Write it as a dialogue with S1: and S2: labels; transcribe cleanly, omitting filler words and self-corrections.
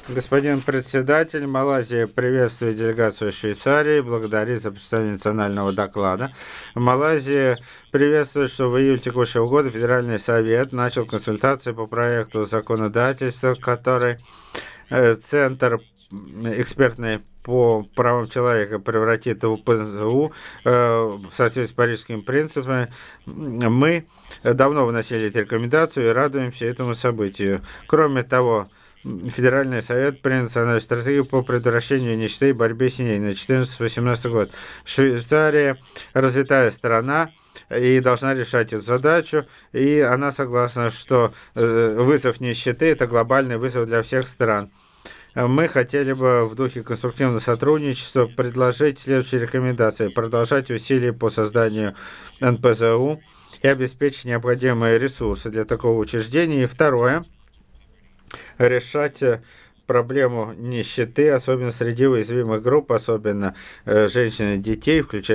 S1: Господин председатель, Малайзия приветствует делегацию Швейцарии, благодарит за представление национального доклада. Малайзия приветствует, что в июле текущего года Федеральный совет начал консультации по проекту законодательства, который Центр экспертный по правам человека превратит в ПЗУ в соответствии с парижскими принципами. Мы давно выносили эти рекомендации и радуемся этому событию. Кроме того, Федеральный совет принял национальную стратегию по предотвращению нищеты и борьбе с ней на 2014-2018 год. Швейцария развитая страна и должна решать эту задачу, и она согласна, что вызов нищеты – это глобальный вызов для всех стран. Мы хотели бы в духе конструктивного сотрудничества предложить следующие рекомендации. Продолжать усилия по созданию НПЗУ и обеспечить необходимые ресурсы для такого учреждения. И второе, решать проблему нищеты, особенно среди уязвимых групп, особенно женщин и детей, включая